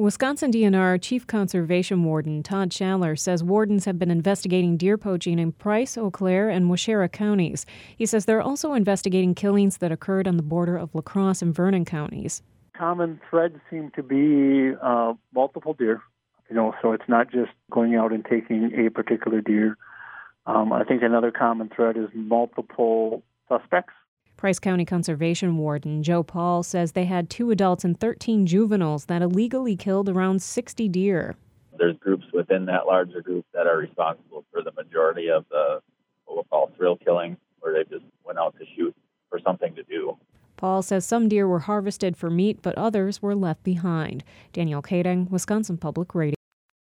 Wisconsin DNR Chief Conservation Warden Todd Schaller says wardens have been investigating deer poaching in Price, Eau Claire, and Waushara counties. He says they're also investigating killings that occurred on the border of La Crosse and Vernon counties. Common threads seem to be multiple deer, so it's not just going out and taking a particular deer. I think another common thread is multiple suspects. Price County Conservation Warden Joe Paul says they had 2 adults and 13 juveniles that illegally killed around 60 deer. There's groups within that larger group that are responsible for the majority of the what we'll call thrill killing, where they just went out to shoot for something to do. Paul says some deer were harvested for meat, but others were left behind. Danielle Kading, Wisconsin Public Radio.